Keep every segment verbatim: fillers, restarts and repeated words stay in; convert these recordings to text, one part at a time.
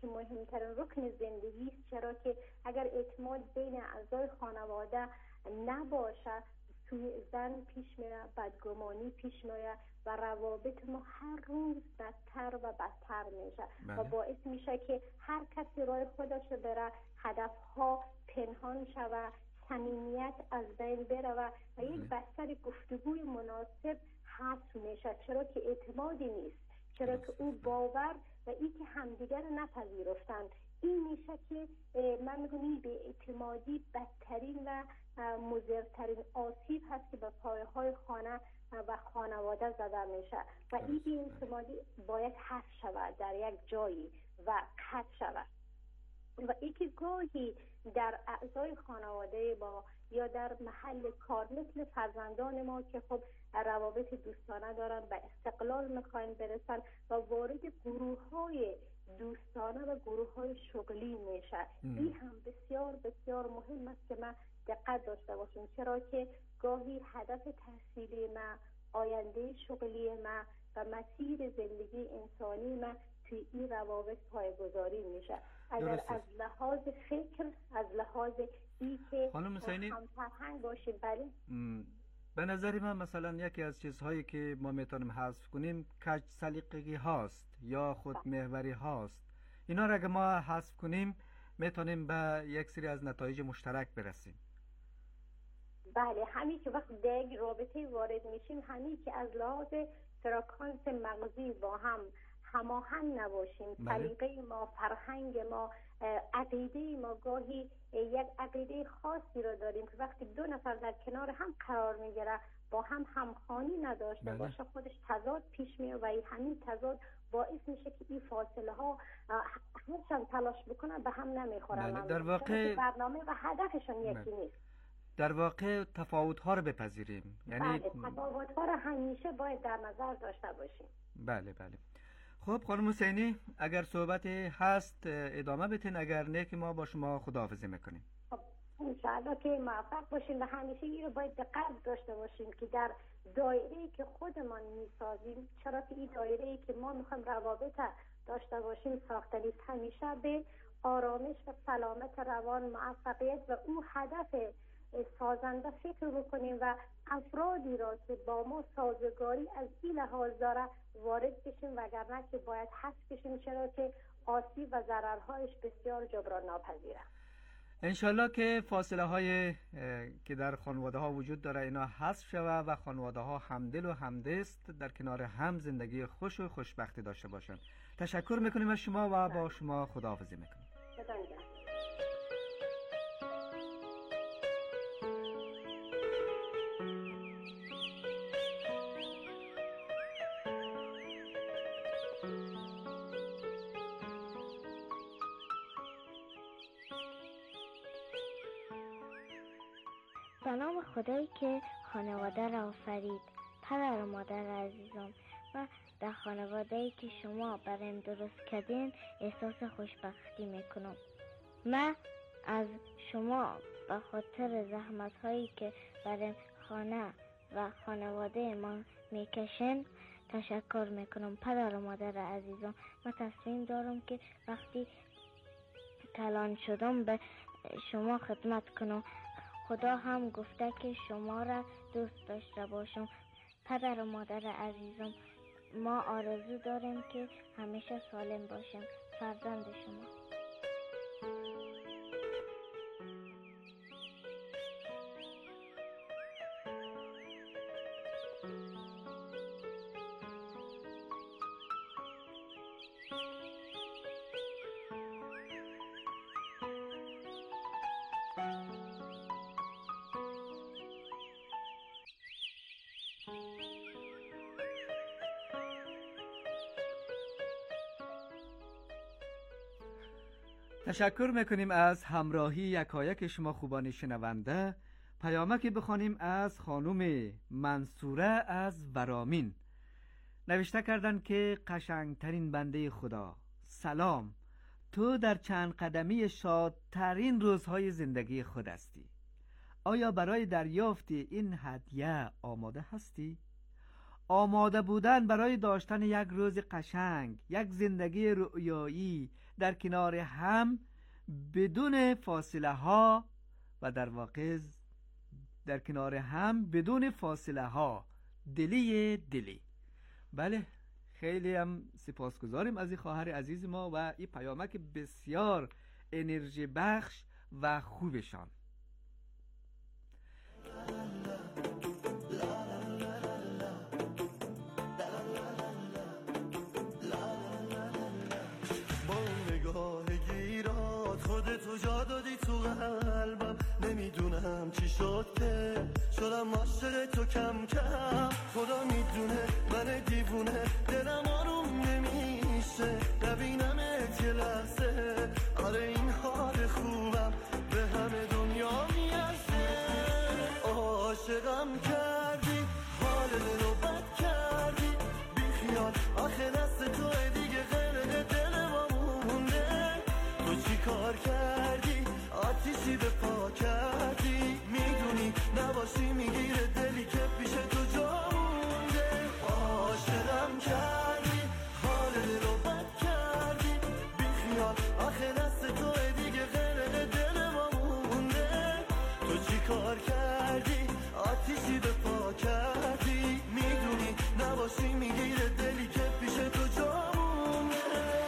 که مهمترین رکن زندگی است، چرا که اگر اعتماد بین اعضای خانواده نباشه توی زن پیش میره، بدگمانی پیش میره و روابط ما هر روز بدتر و بدتر میشه بله. و باعث میشه که هر کسی راه خودش بره، هدفها پنهان شود، صمیمیت از بین بره و یک بستر گفتگوی مناسب حذف میشه، چرا که اعتمادی نیست، چرا که او باور و این که همدیگر نپذیرفتن. این میشه که من میگم این به اعتمادی بدترین و مضرترین آسیب هست که به پایه های خانه و خانواده زده میشه و این بی اعتمادی باید حذف شود در یک جایی و قطع شود. و ای که گاهی در اعضای خانواده ما یا در محل کار مثل فرزندان ما که خب روابط دوستانه دارن و استقلال میخواین برسن و وارد گروه های دوستانه و گروه های شغلی میشه، این هم بسیار بسیار مهم است که ما دقت داشته باشیم، چرا که گاهی هدف تحصیلی ما، آینده شغلی ما و مسیر زندگی انسانی ما توی این روابط پایه‌گذاری میشه. اگر از لحاظ فکر، از لحاظ ای که خانم حسینی هم فرهنگ باشیم، بله به نظر من مثلا یکی از چیزهایی که ما میتونیم حذف کنیم کج سلیقگی هاست یا خودمحوری هاست. اینا را اگه ما حذف کنیم میتونیم به یک سری از نتایج مشترک برسیم. بله، همین که وقت در یک رابطه وارد میشیم، همین که از لحاظ فرکانس مغزی با هم هماهنگ نباشیم، سلیقه ما، فرهنگ ما، عقیده ما، گاهی یک عقیده خاصی رو داریم که وقتی دو نفر در کنار هم قرار میگیره با هم همخوانی نداشته بله. باشه، خودش تضاد پیش میاد و همین تضاد باعث میشه که این فاصله ها هرچند تلاش بکنن به هم نمیخورن. بله. در واقع برنامه و هدفشون یکی بله. نیست. در واقع تفاوت ها رو بپذیریم، یعنی بله، تفاوت ها رو همیشه باید در نظر داشته باشیم. بله بله. خب خانم حسینی، اگر صحبت هست ادامه بتین، اگر نه که ما با شما خداحافظی میکنیم. خب انشاءالله که موفق باشیم و همیشه این رو باید دقت داشته باشیم که در دایره‌ای که خودمان میسازیم، چرا که این دایره‌ای که ما میخوایم روابط داشته باشیم ساخته نیست، همیشه به آرامش و سلامت روان، موفقیت و او هدف سازنده فکر بکنیم و افرادی را که با ما سازگاری از این لحاظ داره وارد بشیم، وگرنه که باید حذف بشیم، چرا که آسیب و ضررهایش بسیار جبران ناپذیره. انشالله که فاصله های که در خانواده ها وجود داره اینا حذف شود و خانواده ها همدل و همدست در کنار هم زندگی خوش و خوشبختی داشته باشند. تشکر میکنیم از شما و با شما خداحافظی میکنیم. سلام، خدایی که خانواده را آفرید، پدر و مادر عزیزم، و در خانواده‌ای که شما برایم درست کردین احساس خوشبختی میکنم. من از شما به خاطر زحمت هایی که برایم خانه و خانواده ما میکشن تشکر میکنم. پدر و مادر عزیزم، من تصمیم دارم که وقتی کلان شدم به شما خدمت کنم. خدا هم گفته که شما را دوست داشته باشم. پدر و مادر عزیزم، ما آرزو داریم که همیشه سالم باشیم. فرزند شما. تشکر میکنیم از همراهی یکایک شما خوبان شنونده. پیامکی بخوانیم از خانم منصوره از ورامین. نوشته کردن که قشنگترین بنده خدا، سلام، تو در چند قدمی شادترین روزهای زندگی خود هستی. آیا برای دریافت این هدیه آماده هستی؟ آماده بودن برای داشتن یک روز قشنگ، یک زندگی رؤیایی در کنار هم بدون فاصله ها و در واقع در کنار هم بدون فاصله ها، دلی دلی. بله، خیلی هم سپاسگزاریم از این خواهر عزیز ما و این پیامک بسیار انرژی بخش و خوبشان. تو جا دادی تو قلبم، نمیدونم چی شد که شدم عاشق تو کم کم. خدا میدونه من دیوونه، دلم آروم نمیشه نبینمت یه لحظه. آره این حال خوبم به همه دنیا میرسه. عاشقم کردی، حال دلو بد کردی، بی خیال آخه دست توه دیگه، غرق دلم مونده. تو چی کار کردی؟ آتیشی به پا کردی، میدونی نباشی میگیره دلی که پیش تو جا مونده. عاشقم کردی، حال دلو بد کردی، بی خیال آخه دست توه دیگه، غرق دلم مونده. تو چی کار کردی؟ آتیشی به پا کردی، میدونی نباشی میگیره دلی که پیش تو جا مونده.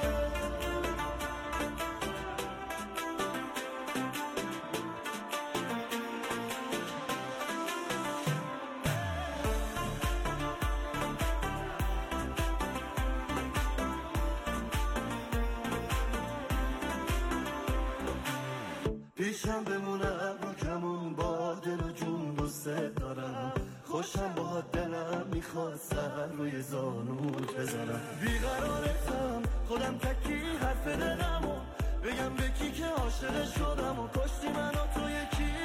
پیشم بمونم رو کمون، با دل و جون دوسته دارم. خوشم با دلم میخواد سر روی زانوت بذارم. بیقرارتم خودم تکی حرف دلمو بگم به کی که عاشق شدم و کشتی من و تو یکی.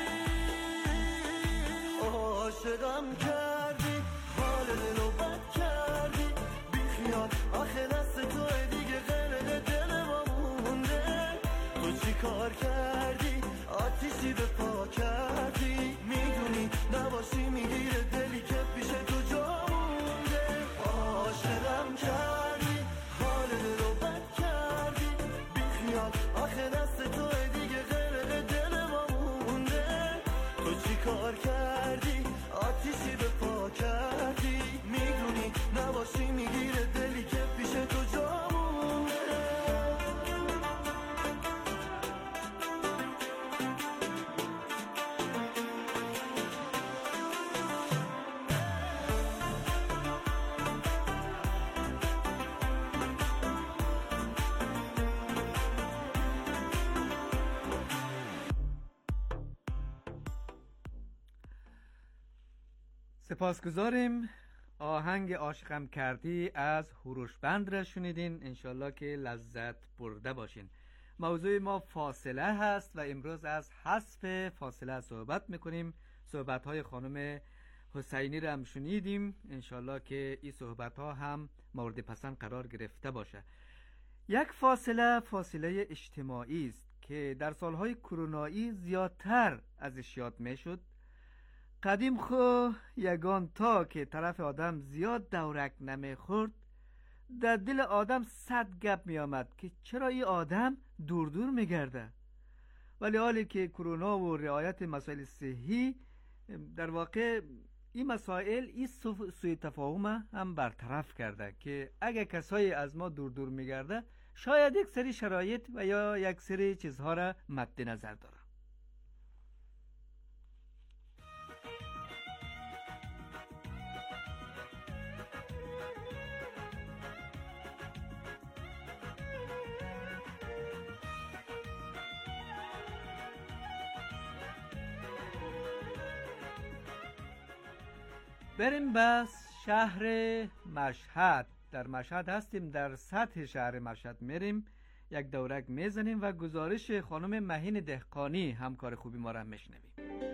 عاشقم کردی، حال دلو بد کردی، بی خیال آخه دست توه دیگه، غرق دلم مونده. تو چی کار کردی؟ آتیشی به پا کردی، میدونی نباشی میگیره دلی که پیش تو جا مونده. عاشقم کردی، حال دلو بد کردی، بی خیال آخه دست توه دیگه، غرق دلم مونده. تو چی کار کردی؟ آتیشی به پا کردی، میدونی نباشی میگیره دلی که پیش تو جا مونده. سپاسگزاریم. آهنگ عاشقم کردی از هوروشبند را شنیدین، انشالله که لذت برده باشین. موضوع ما فاصله هست و امروز از حذف فاصله صحبت میکنیم. صحبت های خانم حسینی را هم شنیدیم، انشالله که این صحبت ها هم مورد پسند قرار گرفته باشه. یک فاصله فاصله اجتماعی است که در سالهای کرونایی زیادتر ازش یاد میشد. قدیم خو یگان تا که طرف آدم زیاد دورک نمیخورد، در دل آدم صد گپ می آمد که چرا این آدم دور دور می گرده. ولی حالی که کرونا و رعایت مسائل صحی، در واقع این مسائل این سوء تفاهم هم برطرف کرده که اگر کسایی از ما دور دور می گرده، شاید یک سری شرایط و یا یک سری چیزها را مد نظر داره. بریم بس شهر مشهد. در مشهد هستیم، در سطح شهر مشهد میریم، یک دورک میزنیم و گزارش خانم مهین دهقانی همکار خوبی ما را میشنویم.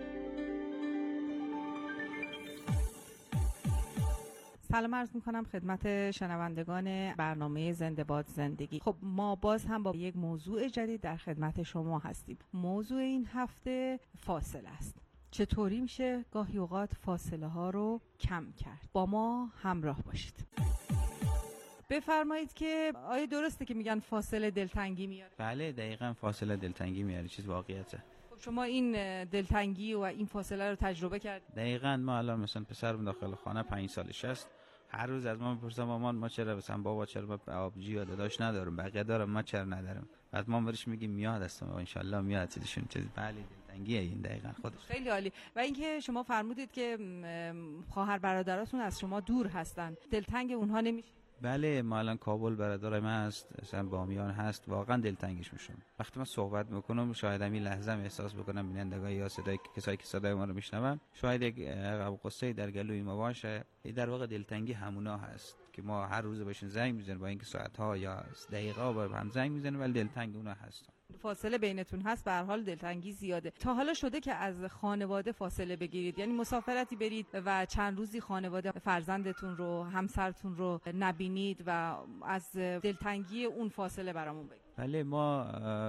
سلام عرض میکنم خدمت شنوندگان برنامه زنده باد زندگی. خب ما باز هم با یک موضوع جدید در خدمت شما هستیم. موضوع این هفته فاصله است. چطوری میشه گاهی اوقات فاصله ها رو کم کرد؟ با ما همراه باشید. بفرمایید که آیا درسته که میگن فاصله دلتنگی میاره؟ بله دقیقاً فاصله دلتنگی میاره، چیز واقعیته. خب شما این دلتنگی و این فاصله رو تجربه کردید؟ دقیقاً. ما الان مثلا پسرم داخل خانه پنج سالش است، هر روز از ما میپرسه مامان ما چرا مثلا بابا چرا آبجی یا داداش ندارم، بقیه دارم ما چرا ندارم. بعد ما بهش میگیم میاد هستم و ان شاء الله میاد چیزشون چیز. بله دلتنگیه این دقیقاً خودش. خیلی عالی. و اینکه شما فرمودید که خواهر برادراتون از شما دور هستن، دلتنگ اونها نمیشه؟ بله ما الان کابل برادرم هست، مثلا بامیان هست، واقعا دلتنگش میشم. وقتی من صحبت میکنم شاید همین لحظه ام احساس بکنم بینندگان یا صدای کسایی که صدای ما رو میشنون شاید یک قصه در گلوی ما باشه. در واقع دلتنگی همونا هست که ما هر روز بهشون زنگ میزنیم، با اینکه ساعت‌ها یا دقیقه‌ها با هم زنگ میزنیم ولی دلتنگ اونا هستن. فاصله بینتون هست، به هر حال دلتنگی زیاده. تا حالا شده که از خانواده فاصله بگیرید؟ یعنی مسافرتی برید و چند روزی خانواده فرزندتون رو، همسرتون رو نبینید و از دلتنگی اون فاصله برامون بگید؟ بله ما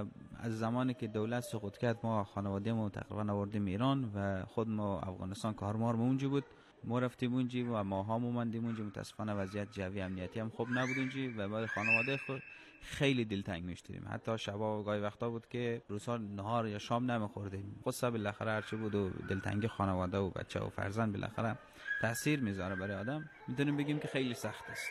از زمانی که دولت سقوط کرد ما خانواده‌مون تقریبا آوردیم ایران و خود ما افغانستان کارمار اونجا بود. ما رفتیم اونجا و ما هم اومدیم اونجا. متاسفانه وضعیت جوی امنیتی هم خوب نبود اونجا و برای خانواده خود خیلی دلتنگ میشدیم. حتی شبا و گاهی وقتا بود که روزها نهار یا شام نمیخوردیم. قصه بالاخره هرچی بود و دلتنگی خانواده و بچه و فرزند بالاخره تاثیر میذاره برای آدم. میتونیم بگیم که خیلی سخت است.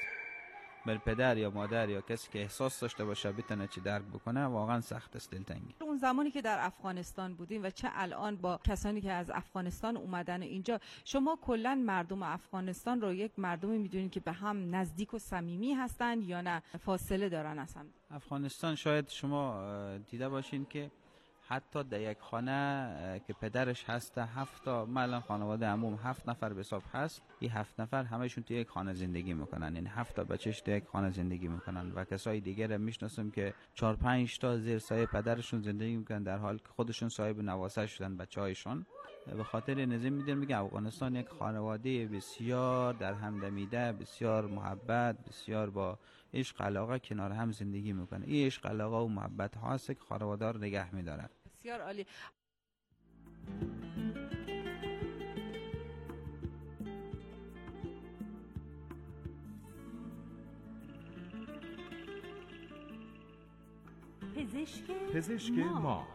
بر پدر یا مادر یا کسی که احساس داشته باشه بتونه چی درک بکنه واقعا سخت است دلتنگی. اون زمانی که در افغانستان بودیم و چه الان با کسانی که از افغانستان اومدن اینجا، شما کلا مردم افغانستان رو یک مردمی میدونید که به هم نزدیک و صمیمی هستن یا نه فاصله دارن اصلا؟ افغانستان شاید شما دیده باشین که حتی در یک خانه که پدرش هست هفت تا مثلا خانواده عموم هفت نفر به حساب هست، این هفت نفر همشون توی یک خانه زندگی میکنن، یعنی هفت تا بچه‌ش توی یک خانه زندگی میکنن و کسای دیگر هم میشناسم که چهار پنج تا زیر سایه پدرشون زندگی میکنن در حالی که خودشون صاحب نواسه شدن بچه‌هایشون. به خاطر نظم میدونم میگه افغانستان یک خانواده بسیار در هم دمیده، بسیار محبت، بسیار با عشق علاقه کنار هم زندگی میکنه. این عشق علاقه و محبت هاست که خانواده رو نگه میداره. بسیار عالی. پزشک, پزشک ما, ما.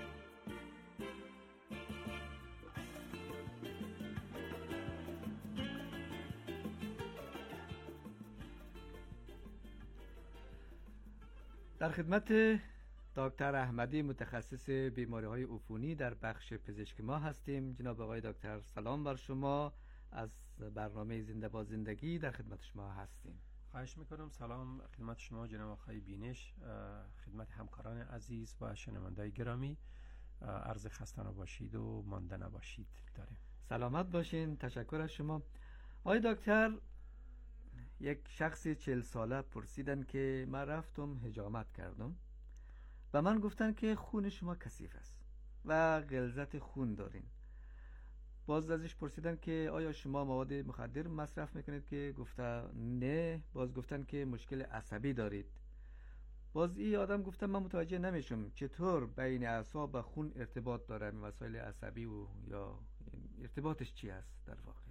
در خدمت دکتر احمدی متخصص بیماری‌های عفونی در بخش پزشک ما هستیم. جناب آقای دکتر سلام بر شما، از برنامه زنده با زندگی در خدمت شما هستیم. خواهش میکنم. سلام خدمت شما جناب آقای بینش، خدمت همکاران عزیز و شنوندگان گرامی. عرض خسته نباشید و مانده نباشید داریم. سلامت باشین. تشکر از شما. آقای دکتر، یک شخصی چهل ساله پرسیدن که من رفتم حجامت کردم و من گفتن که خون شما کثیف است و غلظت خون دارین. باز ازش پرسیدن که آیا شما مواد مخدر مصرف میکنید که گفته نه. باز گفتن که مشکل عصبی دارید. باز این آدم گفتن من متوجه نمیشم چطور بین اعصاب و خون ارتباط داره، مسائل عصبی و یا ارتباطش چی است در واقع؟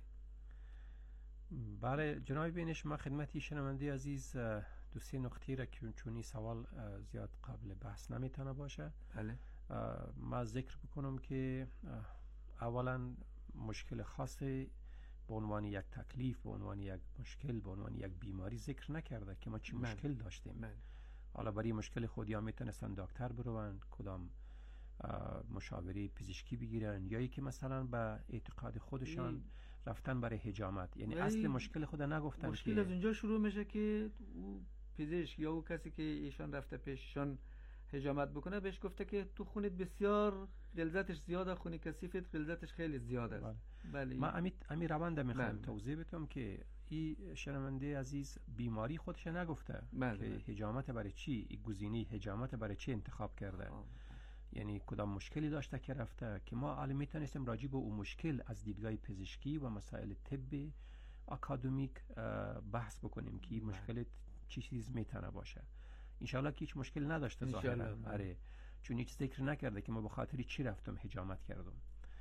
بله جناب بینش، ما خدمتی شنونده عزیز دو سه نکته را که چونی سوال زیاد قابل بحث نمیتونه باشه. بله. ما ذکر بکنم که اولا مشکل خاصی به عنوان یک تکلیف، به عنوان یک مشکل، به عنوان یک بیماری ذکر نکرده که ما چی من. مشکل داشتیم. من. حالا برای مشکل خود یا میتونستن دکتر بروند، کدام مشاوره پزشکی بگیرن، یا یکی مثلا به اعتقاد خودشان ای. رفتن برای حجامت. یعنی اصل مشکل خود نگفتن. مشکل که از اونجا شروع میشه که او پزشک یا او کسی که ایشان رفته پیششان حجامت بکنه بهش گفته که تو خونت بسیار غلظتش زیاده، خون کثیفت غلظتش خیلی زیاده است. بله. بله. من امی امی روند میخوام توضیح بدم که این شنونده عزیز بیماری خودش نگفته. بله. که حجامت برای چی، این گزینه حجامت برای چی انتخاب کرده. آه. یعنی کدام مشکلی داشته که رفته، که ما الان میتونستیم راجع به اون مشکل از دیدگاه پزشکی و مسائل طبی اکادمیک بحث بکنیم که این مشکل چی چیز میتونه باشه. انشالله که هیچ مشکل نداشته ظاهرا. آره، چون هیچ ذکر نکرده که ما به خاطر چی رفتم حجامت کردم.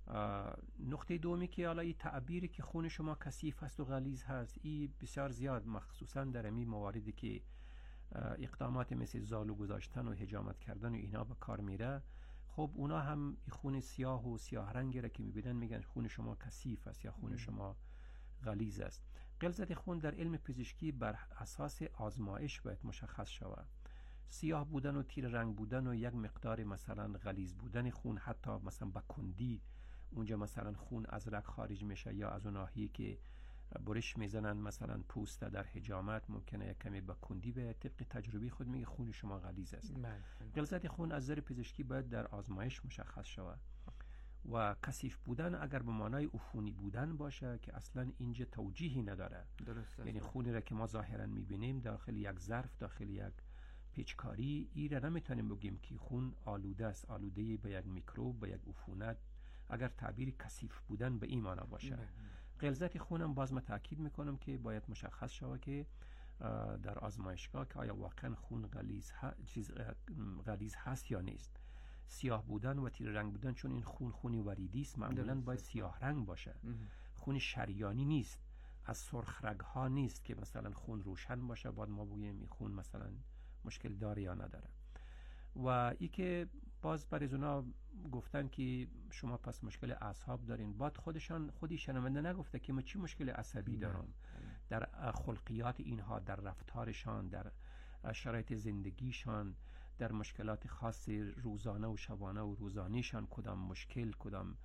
نقطه دومی که حالا این تعبیری که خون شما کثیف هست و غلیظ هست، این بسیار زیاد مخصوصا در این مواردی که اقدامات مثل زالو گذاشتن و حجامت کردن و اینا به کار میره، خب اونا هم خون سیاه و سیاه رنگی را که میبینن میگن خون شما کثیف است یا خون شما غلیظ است. غلظت خون در علم پزشکی بر اساس آزمایش باید مشخص شود. سیاه بودن و تیر رنگ بودن و یک مقدار مثلا غلیظ بودن خون، حتی مثلا با کندی اونجا مثلا خون از رگ خارج میشه یا از اون ناحیه که برش میزنن مثلا پوست در حجامت ممکنه یک کمی با کندی به طبق تجربی خود میگه خون شما غلیظ است. غلظت خون از نظر پزشکی باید در آزمایش مشخص شود. و کثیف بودن اگر به معنای عفونی بودن باشه که اصلا اینجا توجیهی نداره، یعنی خونی را که ما ظاهرا میبینیم داخل یک ظرف، داخل یک پیچکاری، این را نمیتونیم بگیم که خون آلوده است، آلوده به یک میکروب، به یک عفونت، اگر تعبیر کثیف بودن به این معنا باشه. غلظت خونم باز من تاکید میکنم که باید مشخص شود که در آزمایشگاه که آیا واقعا خون غلیظ چیز غلیظ هست یا نیست. سیاه بودن و تیر رنگ بودن، چون این خون خونی وریدی است، معمولا باید سیاه رنگ باشه. خون شریانی نیست، از سرخ رگ ها نیست که مثلا خون روشن باشه بعد ما بگیم این خون مثلا مشکل داره یا نداره. و ای که باز برای اونا گفتن که شما پس مشکل اعصاب دارین، بعد خودشان خودی شنونده نگفته که ما چی مشکل عصبی دارم، در خلقیات اینها، در رفتارشان، در شرایط زندگیشان، در مشکلات خاص روزانه و شبانه و روزانیشان کدام مشکل، کدام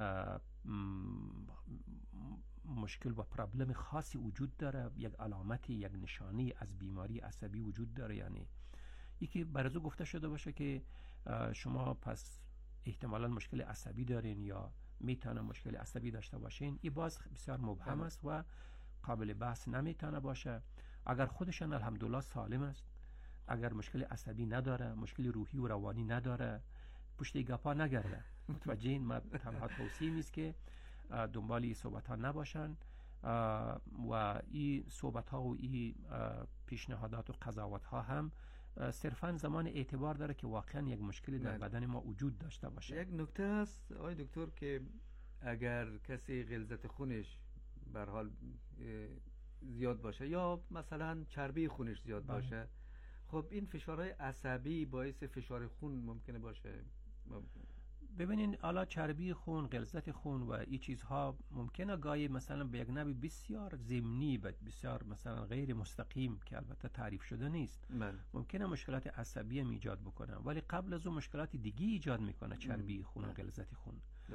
مشکل و پرابلم خاصی وجود داره، یک علامتی، یک نشانی از بیماری عصبی وجود داره. یعنی یکی برازو گفته شده باشه که شما پس احتمالا مشکل عصبی دارین یا میتونه مشکل عصبی داشته باشین، این باز بسیار مبهم است و قابل بحث نمیتونه باشه. اگر خودشان الحمدلله سالم است، اگر مشکل عصبی نداره، مشکل روحی و روانی نداره، پشت گپا نگرده. متوجه این؟ ما تنها توصیه نیست که دنبال این صحبت ها نباشن و این صحبت ها و این پیشنهادات و قضاوت ها هم صرفا زمان اعتبار داره که واقعا یک مشکلی در بدن ما وجود داشته باشه. یک نکته هست آقای دکتر که اگر کسی غلظت خونش به هر حال زیاد باشه یا مثلا چربی خونش زیاد بله. باشه، خب این فشارهای عصبی باعث فشار خون ممکنه باشه. ببینین حالا چربی خون، غلظت خون و این چیزها ممکنه گاهی مثلا به یک نوع بسیار ضمنی و بسیار مثلا غیر مستقیم که البته تعریف شده نیست من. ممکنه مشکلات عصبی هم ایجاد بکنه، ولی قبل از اون مشکلات دیگه ایجاد میکنه چربی خون و غلظت خون.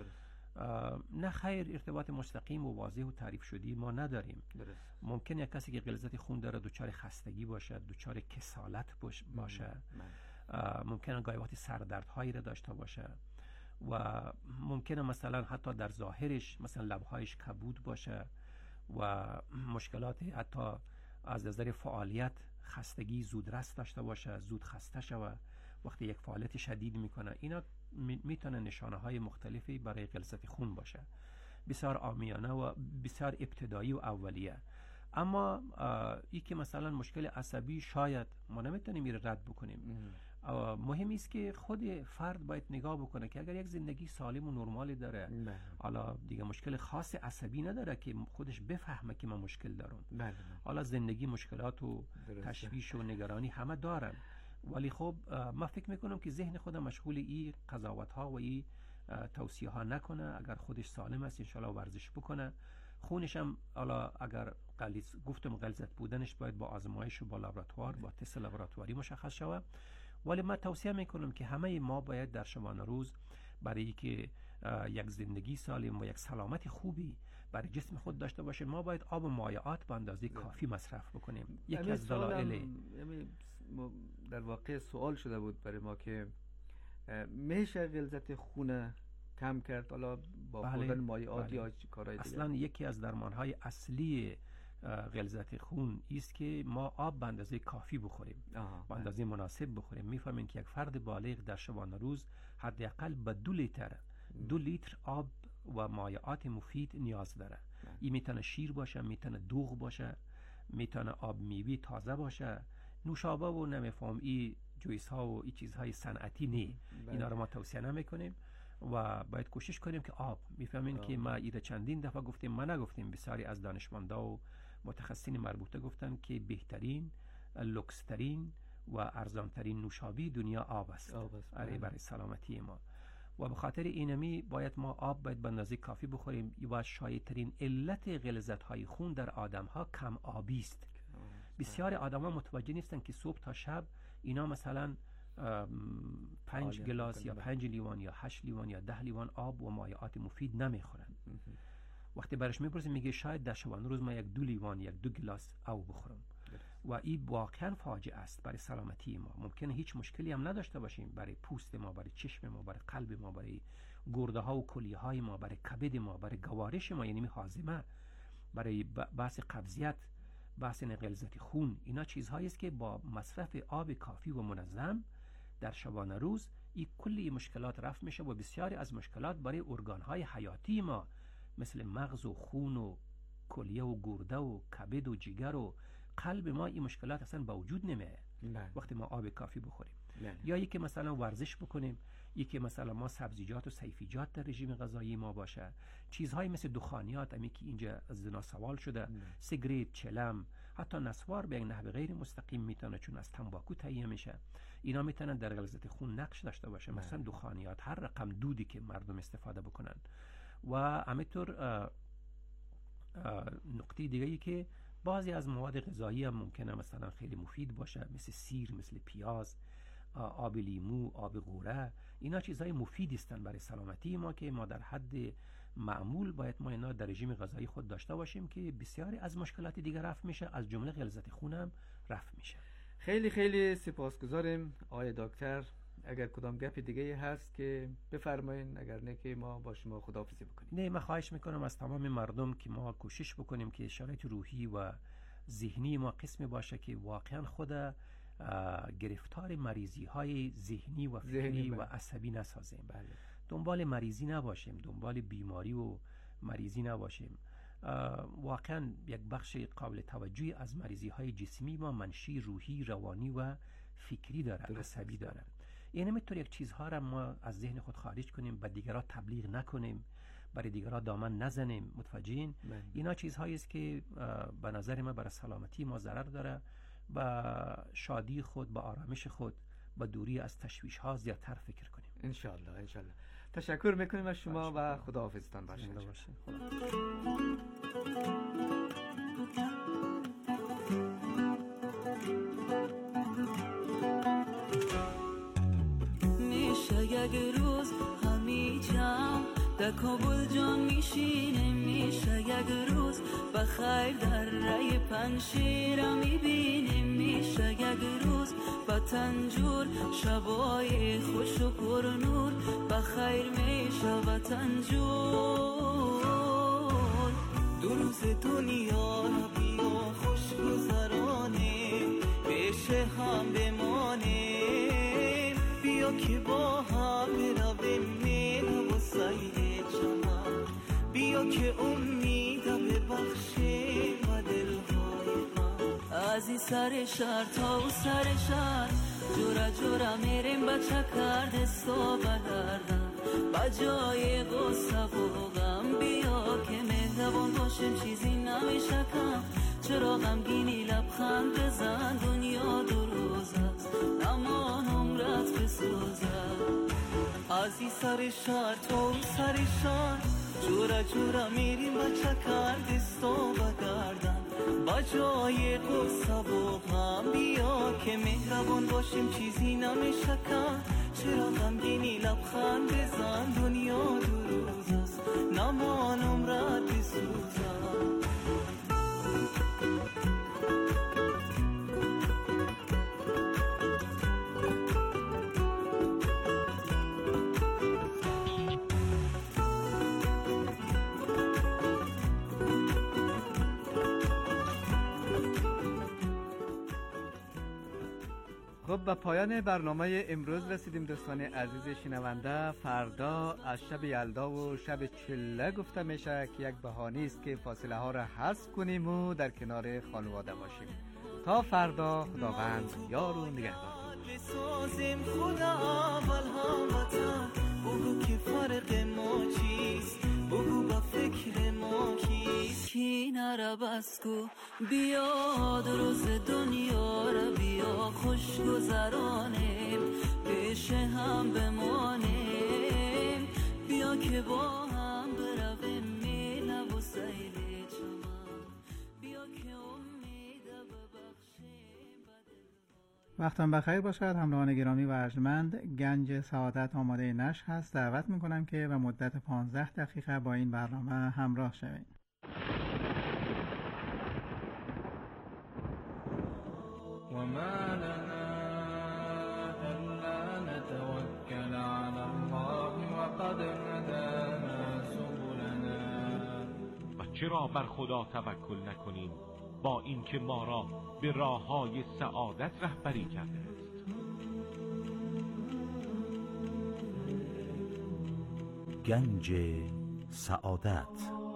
نه خیر، ارتباط مستقیم و واضح و تعریف شدی ما نداریم. درست. ممکنه یک کسی که غلظت خون داره دچار خستگی باشه، دچار کسالت باشه، ممکنه گاهی وقتی سردردهایی را داشته باشه و ممکنه مثلا حتی در ظاهرش مثلا لبهایش کبود باشه و مشکلات حتی از نظر فعالیت خستگی زودرس داشته باشه، زود خسته شوه وقتی یک فعالیت شدید میکنه. اینا میتونه نشانه های مختلفی برای غلظت خون باشه، بسیار عامیانه و بسیار ابتدایی و اولیه. اما ای که مثلا مشکل عصبی شاید ما نمیتونیم این رد بکنیم. مهم است که خود فرد باید نگاه بکنه که اگر یک زندگی سالم و نرمالی داره، حالا دیگه مشکل خاص عصبی نداره که خودش بفهمه که من مشکل دارم. حالا زندگی مشکلات و تشویش و نگرانی همه دارن، ولی خب من فکر میکنم که ذهن خودم مشغول این قضاوت ها و این توصیه ها نکنه. اگر خودش سالم است انشالله ورزش بکنه. خونش هم حالا اگر غلیظ گفتم غلظت بودنش باید با آزمایش و با لابراتوار با تست لابراتواری مشخص شود. ولی من توصیه میکنم که همه ما باید در شبانه روز برای که یک زندگی سالم و یک سلامت خوبی برای جسم خود داشته باشیم، ما باید آب و مایعات به اندازه کافی مصرف بکنیم. یکی از دلایل در واقع سوال شده بود برای ما که میشه غلظت خون کم کرد حالا با بله، خوردن مایعات بله. یا کارهای دیگه؟ اصلا یکی از درمانهای اصلی غلظت خون است که ما آب به اندازه کافی بخوریم، به اندازه مناسب بخوریم. میفهمین که یک فرد بالغ در شبانه روز حداقل به دو لیتر دو لیتر آب و مایعات مفید نیاز داره. این میتونه شیر باشه، میتونه دوغ باشه، میتونه آب میوه تازه باشه، نوشابه و نمیفهم این جویس ها و این چیزهای صنعتی نی. اینا رو ما توصیه نمیکنیم. و باید کوشش کنیم که آب میفهمین که ما ایره چندین دفعه گفتیم، ما نگفتیم، بسیاری از دانشمندا و متخصصین مربوطه گفتن که بهترین، لوکسترین و ارزانترین نوشابی دنیا آب است برای برای سلامتی ما. و به خاطر اینمی باید ما آب باید به اندازه کافی بخوریم. و شایع‌ترین علت غلظت های خون در آدم ها کم آبی است. بسیار آدم ها متوجه نیستن که صبح تا شب اینا مثلا پنج گلاس یا پنج لیوان یا هشت لیوان یا ده لیوان آب و مایعات مفید نمیخورن. وقتی برش میپرسیم میگه شاید در شبانه روز ما یک دو لیوان یک دو گلاس آب بخورم. و این واقعا فاجعه است برای سلامتی ما. ممکنه هیچ مشکلی هم نداشته باشیم برای پوست ما، برای چشم ما، برای قلب ما، برای گرده ها و کلیه های ما، برای کبد ما، برای گوارش ما یعنی هاضمه، برای بحث قبضیت، بحث غلظت خون. اینا چیزهایی است که با مصرف آب کافی و منظم در شبانه روز این کلی مشکلات رفع میشه و بسیاری از مشکلات برای ارگان های حیاتی ما مثل مغز و خون و کلیه و گرده و کبد و جگر و قلب ما این مشکلات اصلا با وجود نمیه وقتی ما آب کافی بخوریم. لن. یا یکی مثلا ورزش بکنیم، یکی مثلا ما سبزیجات و سیفیجات در رژیم غذایی ما باشه، چیزهایی مثل دخانیات امی که اینجا از زنا سوال شده، سیگریت، چلم، حتی نسوار به یک نحو غیر مستقیم میتونه چون از تنباکو تهیه میشه، اینا میتونن در غلظت خون نقش داشته باشه. مثلا دخانیات، هر رقم دودی که مردم استفاده بکنن. و همینطور نقطه دیگه ای که بعضی از مواد غذایی هم ممکنه مثلا خیلی مفید باشه، مثل سیر، مثل پیاز، آب لیمو، آب غوره، اینا چیزهای مفیدی هستن برای سلامتی ما که ما در حد معمول باید ما اینا در رژیم غذایی خود داشته باشیم که بسیاری از مشکلات دیگر رفع میشه، از جمله غلظت خون هم رفع میشه. خیلی خیلی سپاسگزاریم آقای دکتر. اگر کدام گپ دیگه هست که بفرمایین، اگر نه که ما با شما خداحافظی بکنیم. نه، من خواهش میکنم از تمام مردم که ما کوشش بکنیم که شرایط روحی و ذهنی ما قسمی باشه که واقعا خود گرفتار مریضی های ذهنی و فکری و عصبی نسازیم. بله. دنبال مریضی نباشیم، دنبال بیماری و مریضی نباشیم. واقعا یک بخش قابل توجهی از مریضی های جسمی ما منشی روحی، روانی و فکری داره، عصبی داره. یعنی میتونه یک چیزها را ما از ذهن خود خارج کنیم، به دیگران تبلیغ نکنیم، برای دیگران دامن نزنیم. متوجهین؟ اینا چیزهایی است که به نظر ما برای سلامتی ما ضرر داره، با شادی خود، با آرامش خود، با دوری از تشویش ها زیادتر فکر کنیم. انشالله انشالله. تشکر میکنیم از شما و خداحافظتان باشید. میشه یک روز همی جمع در کابل جان میشینه، میشه یک روز بخیر در رای پنشیر میبینیم، میشه یک روز با تنجور شبای خوش و پر نور بخیر میشه با تنجور. دو روز دنیا را بیا خوش گذرانه، بشه هم بمانه، بیا که با هم برویم میل و سعید جمال، بیا که امید ببخشه و دلهای من. از این سر شهر تا او سر شهر جورا جورا میریم با چکر دستا بگردم، با جای غصه و غم بیا که مهربان باشیم چیزی نمیشه کم. چرا غمگینی لبخند بزن، دنیا دو روز است امان عمرت بسوزد. از این سر شهر تا اون سر شهر جورا جورا میریم با چکر دستا بگردم، با جای قصه و غم بیا که مهربان باشیم چیزی نمیشه کم. چرا غمگینی لبخند بزن، دنیا دو روز است نمان عمرت بسوزد. خب به پایان برنامه امروز رسیدیم دوستان عزیز شنونده. فردا از شب یلدا و شب چله گفته میشه که یک بهانه است که فاصله ها را حذف کنیم و در کنار خانواده باشیم. تا فردا خداوند یار و نگهدار. سینه را بسکو، بیاد روز دنیا را بیا خوش گذرانیم، پیش هم بمانیم، بیا که با هم برویم میله و سیل چمن، بیا که امید ببخشیم. وقتم بخیر باشد همراهان گرامی و ارجمند. گنج سعادت آماده نشر هست. دعوت میکنم که به مدت پانزده دقیقه با این برنامه همراه شوید. وما لنا ألا نتوكل على الله وقد هدانا سبلنا. و چرا بر خدا توکل نکنیم با اینکه ما را به راههای سعادت رهبری کرده است. گنج سعادت.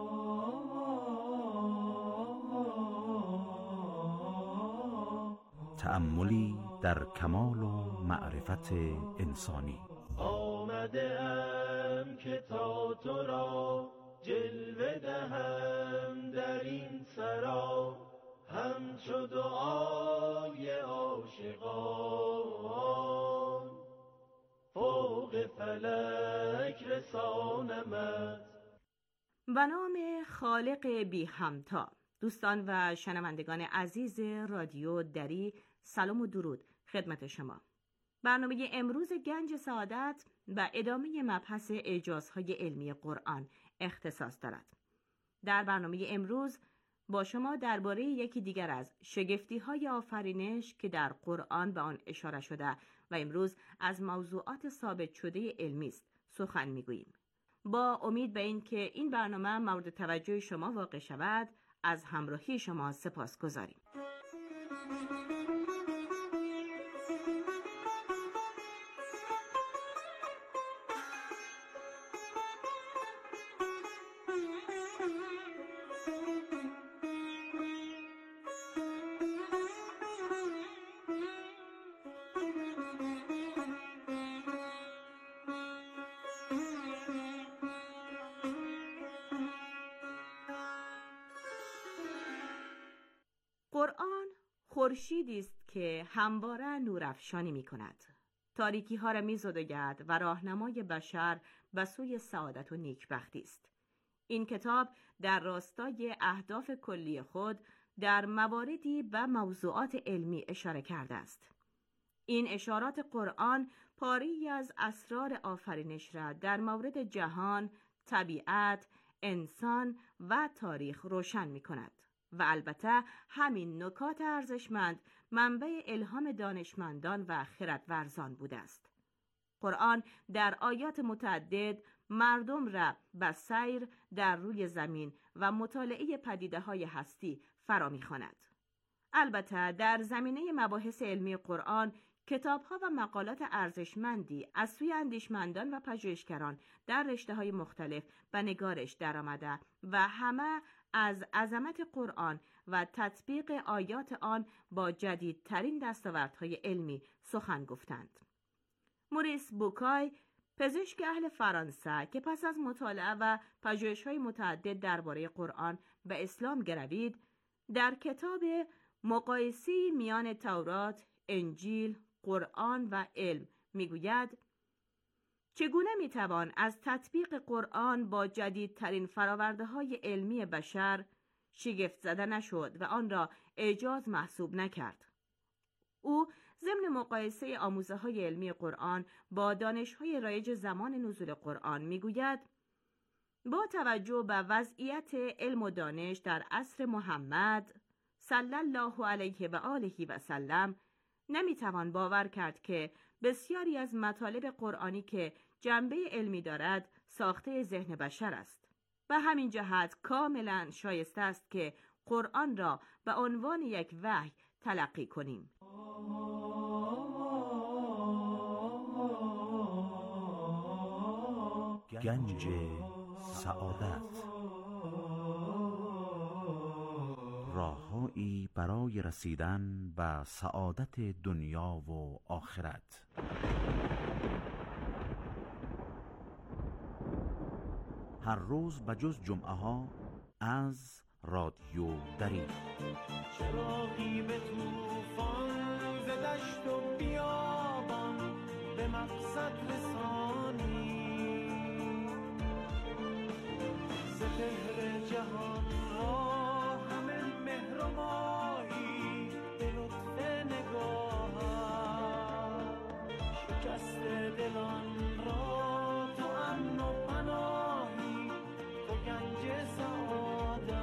تأملی در کمال و معرفت انسانی. آمده ام که تا تو را جلوه دهم در این سرا، همچو دعای عاشقان فوق فلک رسانمت. به نام خالق بی همتا. دوستان و شنوندگان عزیز رادیو دری، سلام و درود خدمت شما. برنامه امروز گنج سعادت و ادامه مبحث اعجازهای علمی قرآن اختصاص دارد. در برنامه امروز با شما درباره یکی دیگر از شگفتی‌های آفرینش که در قرآن به آن اشاره شده و امروز از موضوعات ثابت شده علمی است سخن می‌گوییم. با امید به این که این برنامه مورد توجه شما واقع شود، از همراهی شما سپاسگزاریم. قرآن خورشیدی است که همواره نورافشانی می‌کند. تاریکی‌ها را می‌زداید و راهنمای بشر به سوی سعادت و نیکبختی است. این کتاب در راستای اهداف کلی خود در مواردی به موضوعات علمی اشاره کرده است. این اشارات قرآن پاره‌ای از اسرار آفرینش را در مورد جهان، طبیعت، انسان و تاریخ روشن می‌کند. و البته همین نکات ارزشمند منبع الهام دانشمندان و خردورزان بوده است. قرآن در آیات متعدد مردم را به سیر در روی زمین و مطالعه پدیده‌های هستی فرا می‌خواند. البته در زمینه مباحث علمی قرآن کتاب‌ها و مقالات ارزشمندی از سوی اندیشمندان و پژوهشگران در رشته‌های مختلف به نگارش درآمده و همه از عظمت قرآن و تطبیق آیات آن با جدیدترین دستاوردهای علمی سخن گفتند. موریس بوکای، پزشک اهل فرانسه که پس از مطالعه و پژوهش‌های متعدد درباره قرآن به اسلام گروید، در کتاب مقایسه‌ای میان تورات، انجیل، قرآن و علم میگوید چگونه میتوان از تطبیق قرآن با جدیدترین فرآورده‌های علمی بشر شگفت زده نشد و آن را اعجاز محسوب نکرد. او ضمن مقایسه آموزه‌های علمی قرآن با دانش‌های رایج زمان نزول قرآن میگوید با توجه به وضعیت علم و دانش در عصر محمد صلی الله علیه و آله و سلم نمیتوان باور کرد که بسیاری از مطالب قرآنی که جنبه علمی دارد ساخته ذهن بشر است. به همین جهت کاملا شایسته است که قرآن را به عنوان یک وحی تلقی کنیم. گنج سعادت. راههایی برای رسیدن به سعادت دنیا و آخرت. هر روز بجز جمعه ها از رادیو دری. چراغی به طوفان ز دشت و بیابان به مقصد رسانی، سپهر جهان را همه مهر و ماهی به لطف نگاهت، شکست دلان را تو امن و پناهی، تو گنج سعادت.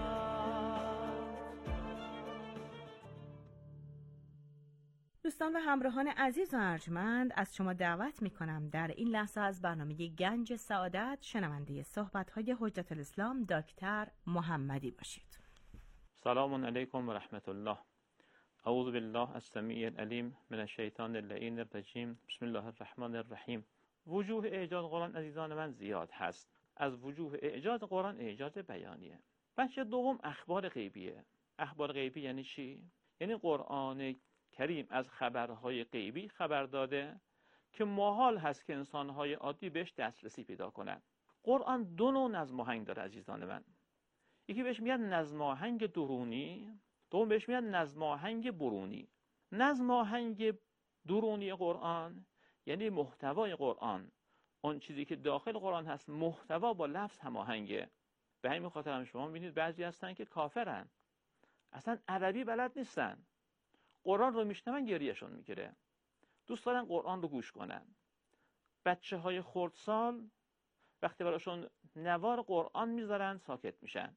دوستان و همراهان عزیز و ارجمند، از شما دعوت می کنم در این لحظه از برنامه گنج سعادت شنونده صحبت‌های حجت الاسلام دکتر محمدی باشید. سلام علیکم و رحمت الله. اعوذ بالله السمیع العلیم من الشیطان اللعین الرجیم. بسم الله الرحمن الرحیم. وجوه اعجاز قرآن عزیزان من زیاد هست. از وجوه اعجاز قرآن اعجاز بیانیه. بخش دوم اخبار غیبیه. اخبار غیبی یعنی چی؟ یعنی قرآن کریم از خبرهای غیبی خبر داده که محال هست که انسانهای عادی بهش دسترسی پیدا کنند. قرآن دو نوع نظم آهنگ داره عزیزان من. یکی بهش میاد نظم آهنگ درونی، دوم بهش میاد نظم آهنگ برونی. نظم آهنگ درونی قرآن یعنی محتوای قرآن، اون چیزی که داخل قرآن هست، محتوا با لفظ هماهنگه. به همین خاطر هم شما میبینید بعضی هستن که کافرن، اصلا عربی بلد نیستن، قرآن رو میشنون گریهشون میگیره، دوست دارن قرآن رو گوش کنن. بچه های خردسال وقتی براشون نوار قرآن میذارن ساکت میشن.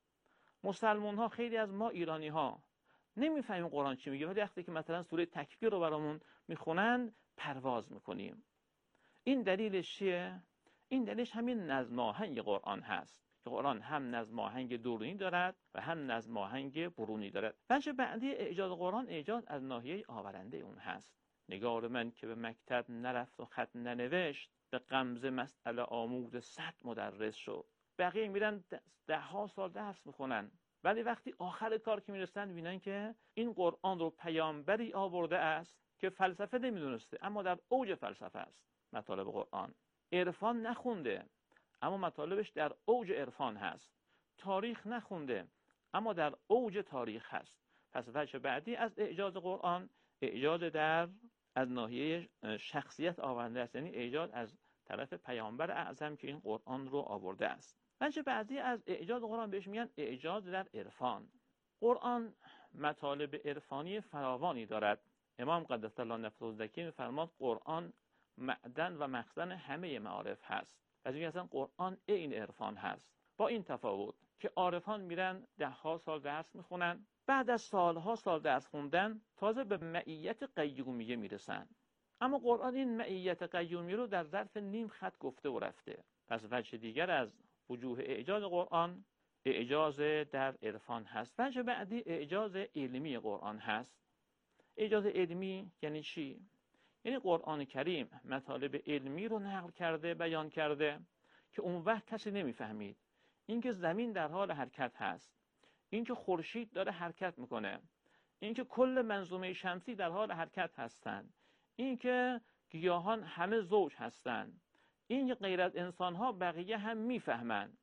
مسلمون ها، خیلی از ما ایرانی ها نمیفهمیم قرآن چی میگه، ولی وقتی که مثلا سوره تکویر رو برامون میخونن پرواز میکنیم. این دلیلش چیه؟ این دلیلش همین نظم آهنگ قرآن هست که قرآن هم نظم آهنگ درونی دارد و هم نظم آهنگ برونی دارد. بخش بعدی اعجاز قرآن اعجاز از ناحیه آورنده اون هست. نگار من که به مکتب نرفت و خط ننوشت، به غمزه مسئله آموز صد مدرس شد. بقیه میرن ده ها سال درس میخونن، ولی وقتی آخر کار که میرسن میبینن که این قرآن رو پیامبری آورده است که فلسفه نمیدونسته اما در اوج فلسفه است. مطالب قرآن عرفان نخونده اما مطالبش در اوج عرفان هست. تاریخ نخونده اما در اوج تاریخ هست. پس وجه بعدی از اعجاز قرآن اعجاز در از ناحیه شخصیت آورده است، یعنی اعجاز از طرف پیامبر اعظم که این قرآن رو آورده است. وجه بعدی از اعجاز قرآن بهش میگن اعجاز در عرفان. قرآن مطالب عرفانی فراوانی دارد. امام قدس الله نفسه الزکی می‌فرماد قرآن معدن و مخزن همه معارف هست. از این اصلا قرآن این عرفان هست، با این تفاوت که عارفان میرن ده ها سال درس میخونن، بعد از سالها سال درس خوندن تازه به معیت قیومیه میرسن، اما قرآن این معیت قیومی رو در ظرف نیم خط گفته و رفته. پس وجه دیگر از وجوه اعجاز قرآن اعجاز در عرفان هست. وجه بعدی اعجاز علمی قرآن هست. اعجاز علمی یعنی چی؟ یعنی قرآن کریم مطالب علمی رو نقل کرده، بیان کرده که اون وقت کسی نمیفهمید. اینکه زمین در حال حرکت هست، اینکه خورشید داره حرکت میکنه، اینکه کل منظومه شمسی در حال حرکت هستند، اینکه گیاهان همه زوج هستند، این غیر از انسان ها بقیه هم میفهمند.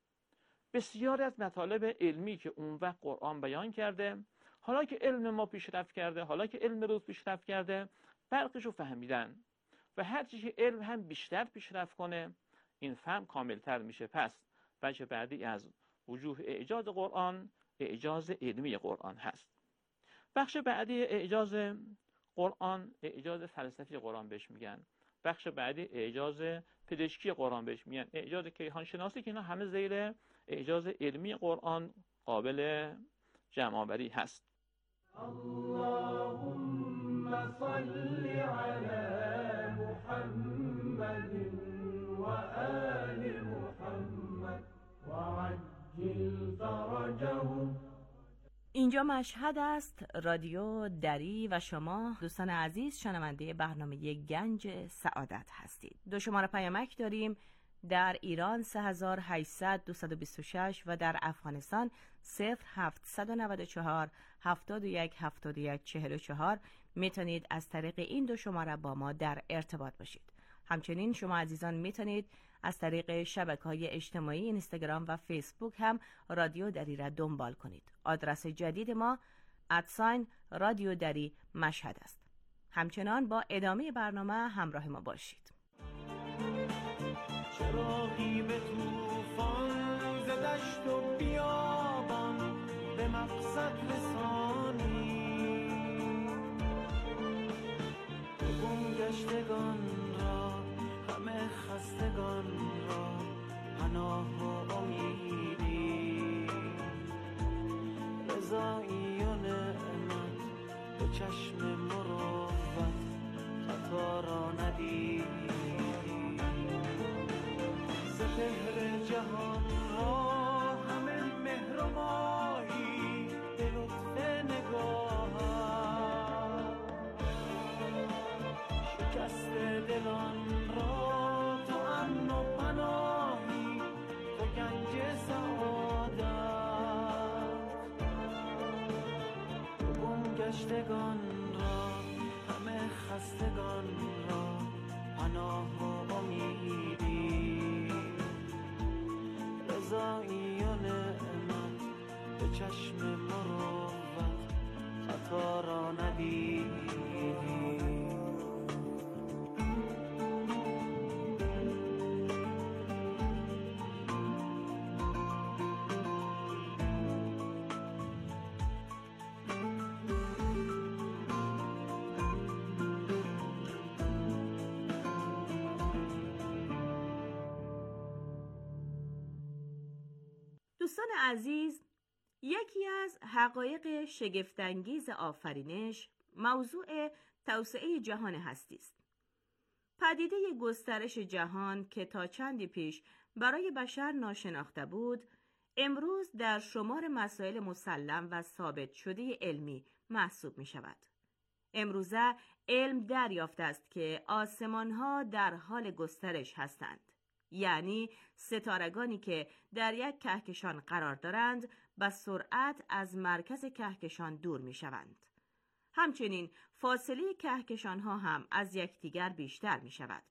بسیاری از مطالب علمی که اون وقت قرآن بیان کرده، حالا که علم ما پیشرفت کرده، حالا که علم روز پیشرفت کرده، فرقشو فهمیدن و هر چیزی که علم هم بیشتر پیشرفت کنه این فهم کاملتر میشه. پس بچه بعدی از وجوه اعجاز قرآن اعجاز علمی قرآن هست. بخش بعدی اعجاز قرآن اعجاز فلسفی قرآن بهش میگن. بخش بعدی اعجاز پزشکی قرآن بهش میگن، اعجاز کیهان شناسی، که اینا همه زیر اعجاز علمی قرآن قابل جمع آوری هست. اللهم صل علی محمد و آل محمد و عجل فرجهم. اینجا مشهد است، رادیو دری و شما دوستان عزیز شنونده برنامه گنج سعادت هستید. دو شماره پیامک داریم. در ایران سه هزار و هشتصد دویست و بیست و شش و در افغانستان صفر هفتصد و نود و چهار هفتاد و یک هفتاد و یک چهل و چهار. میتونید از طریق این دو شماره با ما در ارتباط باشید. همچنین شما عزیزان میتونید از طریق شبکه‌های اجتماعی اینستاگرام و فیسبوک هم رادیو دری را دنبال کنید. آدرس جدید ما ادساین رادیو دری مشهد است. همچنان با ادامه برنامه همراه ما باشید. چراغی به طوفان ز دشت و بیابان به مقصد رسانی، گم گشتگان را همه خستگان را پناه و امیدی، رضایی و نعمت به چشم مروت خطا را ندیدی، سپهر جهان را همه مهر و ماهی به لطف نگاهت، شکست دلان را تو امن و پناهی، تو گنج سعادت، تو گم گشتگان را همه خستگان را پناه و امیدی، رضایی و نعمت به چشم مروت خطا را ندیدی. دوستان عزیز، یکی از حقایق شگفت‌انگیز آفرینش موضوع توسعه جهان هستی است. پدیده گسترش جهان که تا چندی پیش برای بشر ناشناخته بود، امروز در شمار مسائل مسلم و ثابت شده علمی محسوب می شود. امروزه علم دریافته است که آسمان‌ها در حال گسترش هستند. یعنی ستارگانی که در یک کهکشان قرار دارند با سرعت از مرکز کهکشان دور می شوند. همچنین فاصله کهکشان ها هم از یکدیگر بیشتر می شود.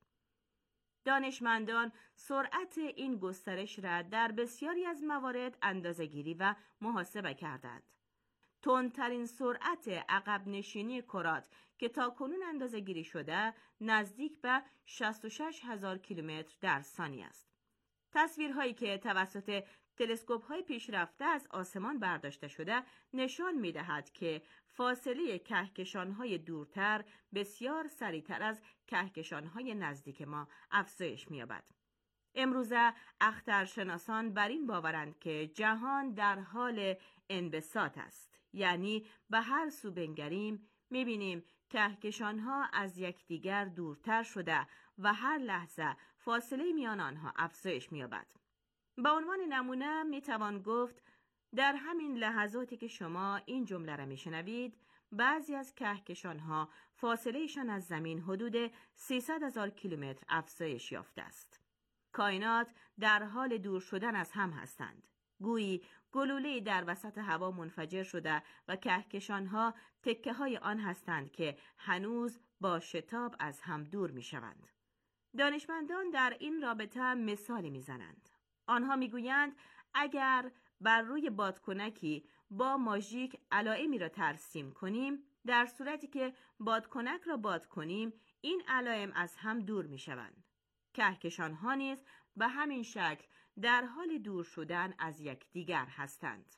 دانشمندان سرعت این گسترش را در بسیاری از موارد اندازه‌گیری و محاسبه کردند. تندترین سرعت عقب نشینی کرات که تاکنون اندازه‌گیری شده نزدیک به شصت و شش هزار کیلومتر در ثانیه است. تصویرهایی که توسط تلسکوپ‌های پیشرفته از آسمان برداشته شده نشان می‌دهد که فاصله کهکشان‌های دورتر بسیار سریعتر از کهکشان‌های نزدیک ما افزایش می‌یابد. امروزه اخترشناسان بر این باورند که جهان در حال انبساط است. یعنی به هر سو بنگریم می‌بینیم کهکشان‌ها از یکدیگر دورتر شده و هر لحظه فاصله میان آنها افزایش می‌یابد. به عنوان نمونه میتوان گفت در همین لحظاتی که شما این جمله را میشنوید، بعضی از کهکشان‌ها فاصلهشان از زمین حدود سیصد هزار کیلومتر افزایش یافته است. کائنات در حال دور شدن از هم هستند. گویی گلوله‌ای در وسط هوا منفجر شده و کهکشان‌ها تکه‌های آن هستند که هنوز با شتاب از هم دور میشوند. دانشمندان در این رابطه مثالی میزنند. آنها میگویند اگر بر روی بادکنکی با ماژیک علائمی را ترسیم کنیم، در صورتی که بادکنک را باد کنیم این علائم از هم دور میشوند. کهکشان‌ها نیز به همین شکل در حال دور شدن از یکدیگر هستند.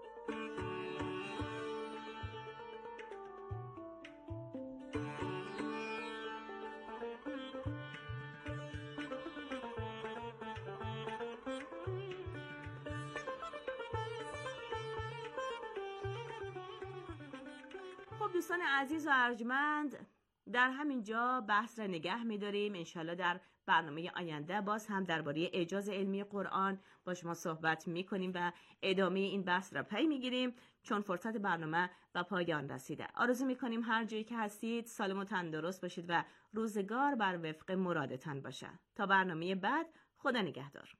خب دوستان عزیز و ارجمند، در همین جا بحث را نگه می‌داریم. انشالله در برنامه آینده باز هم درباره اعجاز علمی قرآن با شما صحبت می‌کنیم و ادامه این بحث را پی می‌گیریم، چون فرصت برنامه به پایان رسیده. آرزو می‌کنیم هر جایی که هستید سالم و تندرست باشید و روزگار بر وفق مرادتان باشه. تا برنامه بعد، خدا نگهدار.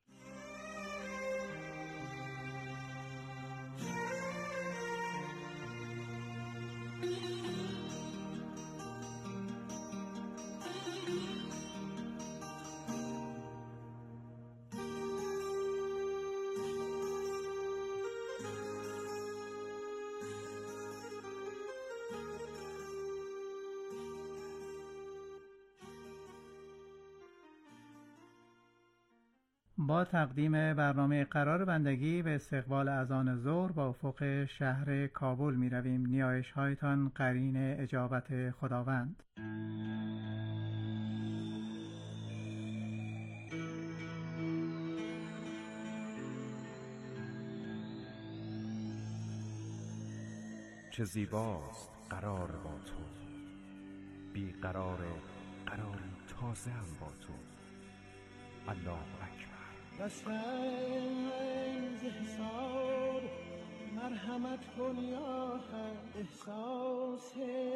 با تقدیم برنامه قرار بندگی به استقبال اذان ظهر با افق شهر کابل می رویم. نیایش هایتان قرین اجابت خداوند. چه زیباست قرار با تو، بی قرار قراری تازه هم با تو. الله اکبر. رستنز حساب مرحمت کن یا حق، احساس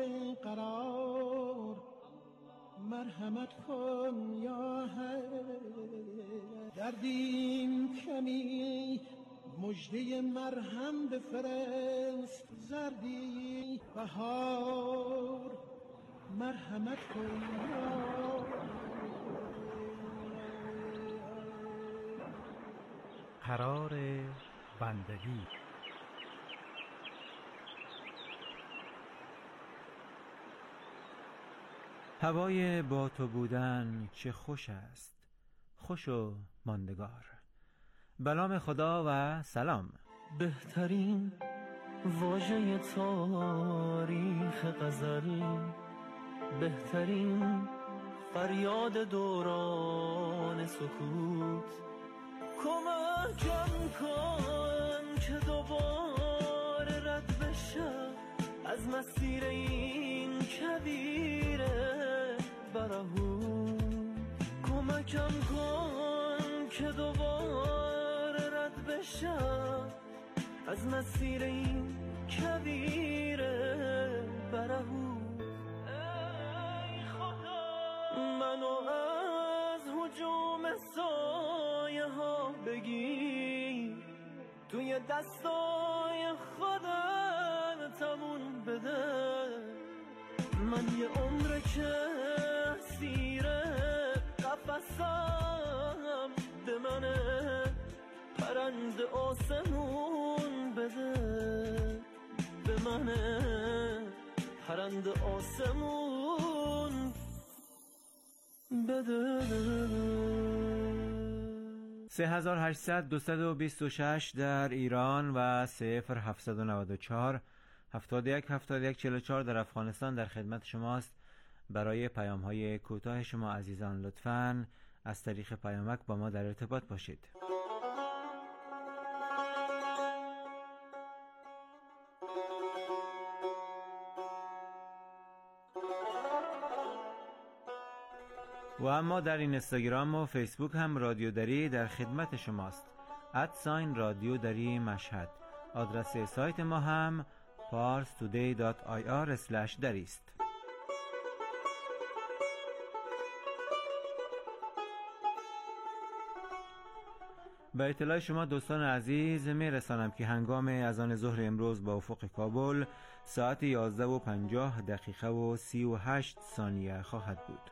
قرار مرحمت کن یا حق. دردیم کمی مجده مرهم بفرست، زردی بهار مرحمت کن یا قرار بندگی. هوای با تو بودن چه خوش است، خوش و ماندگار. بلام خدا و سلام. بهترین واژه تاریخ غزل، بهترین فریاد دوران سکوت. کمکم کن که دوباره رد بشم از مسیر این کویره برهوت. کمکم کن که دوباره رد بشم از مسیر این کویره برهوت. ای خدا منو از هجوم سایه ها بگیر، توی دستای خودتمون بده. من یه عمره که سیره قفصم به منه، پرند آسمون بده به منه، پرند آسمون بده. سه هزار و هشتصد دویست و بیست و شش در ایران و صفر هفتصد و نود و چهار هفتاد و یک هفتاد و یک چهل و چهار در افغانستان در خدمت شماست. برای پیام های کوتاه شما عزیزان لطفاً از طریق پیامک با ما در ارتباط باشید. و اما در این اینستاگرام و فیسبوک هم رادیو دری در خدمت شماست. ادساین رادیو دری مشهد. آدرس سایت ما هم پارس تودی دات آی آر اسلش دری است. به اطلاع شما دوستان عزیز می رسانم که هنگام اذان ظهر امروز با افق کابل ساعت یازده و پنجاه دقیقه و سی و هشت ثانیه خواهد بود.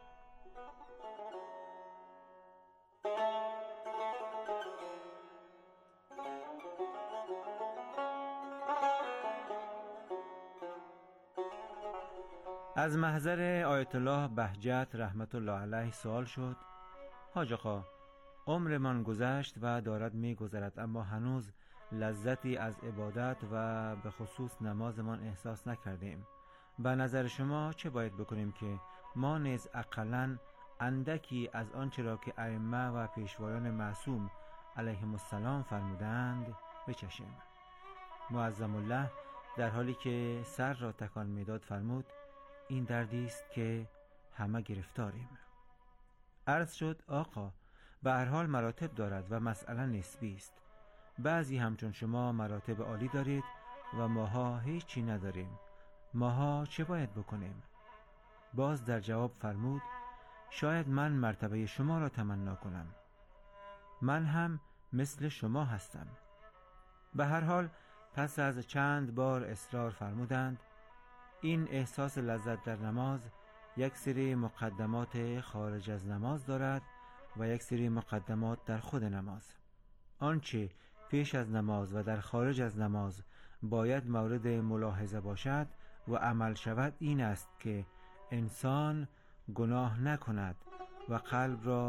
از محضر آیت الله بهجت رحمت الله علیه سوال شد: حاج آقا، عمرمان گذشت و دارد می گذرد، اما هنوز لذتی از عبادت و به خصوص نمازمان احساس نکردیم. به نظر شما چه باید بکنیم که ما نیز اقلاً اندکی از آنچه را که ائمه و پیشوایان معصوم علیهم السلام فرمودند بچشیم؟ معظم الله در حالی که سر را تکان میداد فرمود: این دردی است که همه گرفتاریم. عرض شد: آقا، به هر حال مراتب دارد و مسئله نسبی است. بعضی همچون شما مراتب عالی دارید و ماها هیچی نداریم. ماها چه باید بکنیم؟ باز در جواب فرمود: شاید من مرتبه شما را تمنا کنم. من هم مثل شما هستم. به هر حال پس از چند بار اصرار فرمودند: این احساس لذت در نماز یک سری مقدمات خارج از نماز دارد و یک سری مقدمات در خود نماز. آنچه پیش از نماز و در خارج از نماز باید مورد ملاحظه باشد و عمل شود این است که انسان گناه نکند و قلب را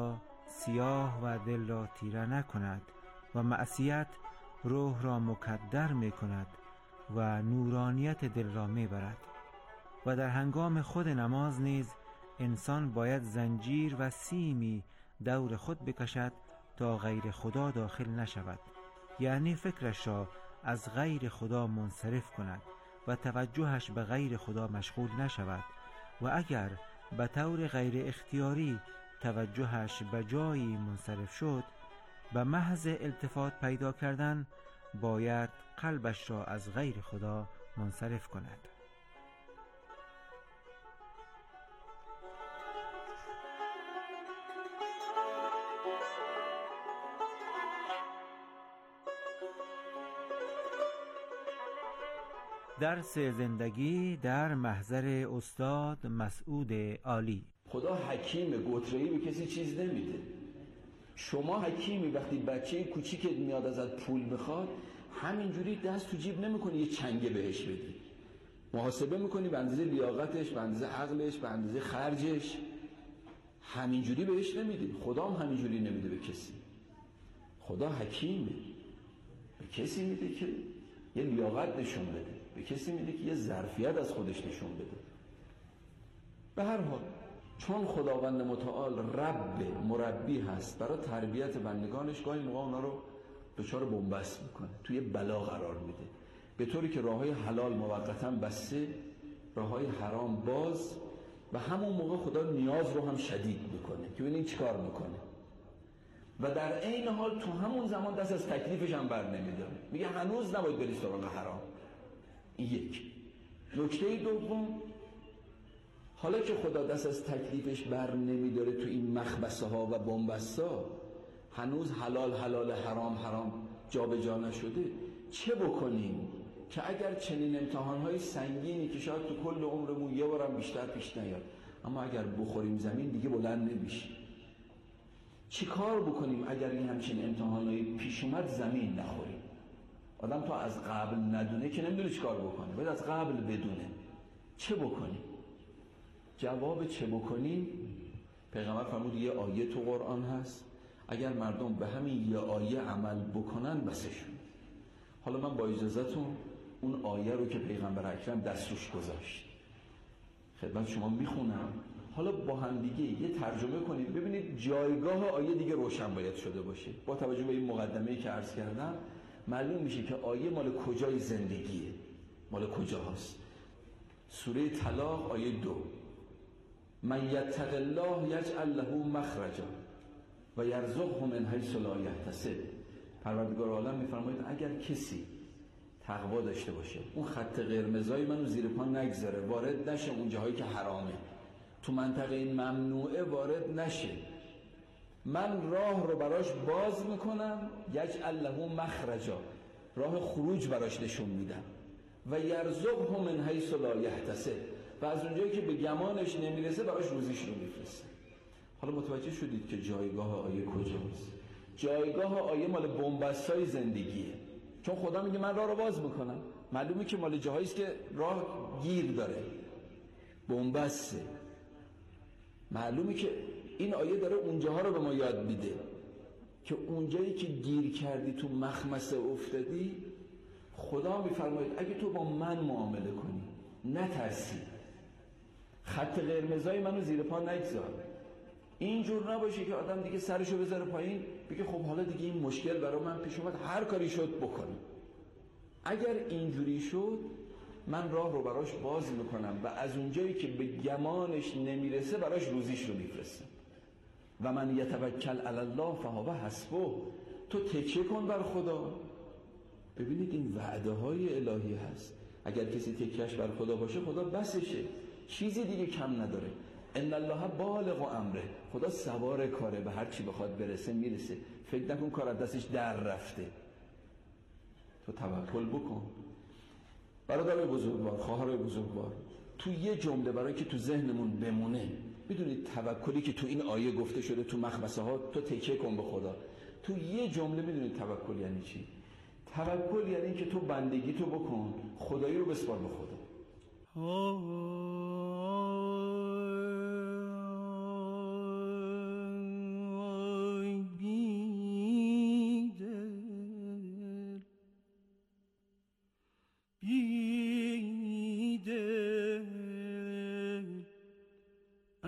سیاه و دل را تیره نکند و معصیت روح را مکدر می کند و نورانیت دل را می برد. و در هنگام خود نماز نیز انسان باید زنجیر و سیمی دور خود بکشد تا غیر خدا داخل نشود، یعنی فکرش را از غیر خدا منصرف کند و توجهش به غیر خدا مشغول نشود و اگر به طور غیر اختیاری توجهش به جایی منصرف شد، به محض التفات پیدا کردن باید قلبش را از غیر خدا منصرف کند. درس زندگی در محضر استاد مسعود عالی. خدا حکیم گتره‌ای به کسی چیز نمیده. شما حکیمی وقتی بچه کوچیکت میاد ازت پول بخواد، همینجوری دست تو جیب نمیکنی یه چنگه بهش بدی. محاسبه میکنی به اندازه لیاقتش، به اندازه عقلش، به اندازه خرجش. همینجوری بهش نمیدی. خدا هم همینجوری نمیده به کسی. خدا حکیمه. به کسی میده که یه لیاقت نشون بده، به کسی میده که یه ظرفیت از خودش نشون بده. به هر حال چون خداوند متعال رب مربی هست برای تربیت بندگانش، گاهی موقع اونا رو دچار بنبست میکنه، توی بلا قرار میده، به طوری که راههای حلال موقتا بسته، راههای حرام باز، و همون موقع خدا نیاز رو هم شدید میکنه که ببینید چیکار میکنه. و در عین حال تو همون زمان دست از تکلیفش هم بر نمیداره، میگه هنوز نباید بری سراغ حرام. این یک. نکته دوم، حالا که خدا دست از تکلیفش بر نمیداره تو این مخبسه ها و بنبستا، هنوز حلال حلال حرام حرام جا به جا نشده، چه بکنیم که اگر چنین امتحانهای سنگینی که شاید تو کل عمرمون یه بارم بیشتر پیش نیاد، اما اگر بخوریم زمین دیگه بلند نمیشیم؟ چی کار بکنیم اگر این همچین امتحانهای پیش اومد زمین نخوریم؟ آدم تا از قبل ندونه که نمیدونه چی کار بکنه، باید از قبل بدونه. چه بکنیم؟ جواب چه بکنیم پیغمبر فرمود یه آیه تو قرآن هست، اگر مردم به همین یه آیه عمل بکنن بسشون. حالا من با اجازهتون اون آیه رو که پیغمبر اکرم دستش گذاشت خدمت شما میخونم، حالا با هم دیگه یه ترجمه کنید ببینید جایگاه آیه دیگه روشن باید شده باشه. با توجه به این مقدمه‌ای که عرض کردم معلوم میشه که آیه مال کجای زندگیه، مال کجا هست. سوره طلاق آیه دو، من یتق الله یجعل له مخرجا و یرزقه من حیث لا یحتسب. پروردگار عالم میفرماید اگر کسی تقوا داشته باشه، اون خط قرمزای منو زیر پا نگذاره، وارد نشه اون جاهایی که حرامه، تو منطقه این ممنوعه وارد نشه، من راه رو براش باز میکنم، یجعل له مخرجا، راه خروج براش نشون میدم، و یرزقه من حیث لا یحتسب، و از اونجایی که به گمانش نمیرسه براش روزیش رو میفرسته. حالا متوجه شدید که جایگاه آیه کجاست؟ جایگاه آیه مال بنبستای زندگیه، چون خدا میگه من راه رو باز میکنم، معلومه که مال جاهایی است که راه گیر داره، بنبسته. معلومه که این آیه داره اونجاها رو به ما یاد میده که اونجایی که گیر کردی، تو مخمسه افتادی، خدا میفرماید اگه تو با من معامله کنی، نترسی، خط قرمزای منو زیر پا نگذار، اینجور نباشه که آدم دیگه سرشو بذاره پایین بگه خب حالا دیگه این مشکل برای من پیش اومد، هر کاری شد بکنم. اگر اینجوری شد من راه رو براش باز میکنم و از اونجایی که به گمانش نمیرسه براش روزیش رو میفرستم. و من یتوکل علی الله فهو حسبه، تو تکیه کن بر خدا. ببینید این وعده های الهی هست، اگر کسی تکیهش بر خدا باشه خدا بسشه، چیزی دیگه کم نداره. ان الله بالغ امره، خدا سوار کاره، به هر چی بخواد برسه میرسه. فکر نکن کار از دستش در رفته، تو توکل بکن. برادرای بزرگوار، خواهرای بزرگوار، تو یه جمله برای که تو ذهنمون بمونه، بدونید توکلی که تو این آیه گفته شده تو مخمسه ها، تو تکیه کن به خدا، تو یه جمله میدونید توکل یعنی چی؟ توکل یعنی که تو بندگی تو بکن، خدایی رو بسپار به خدا.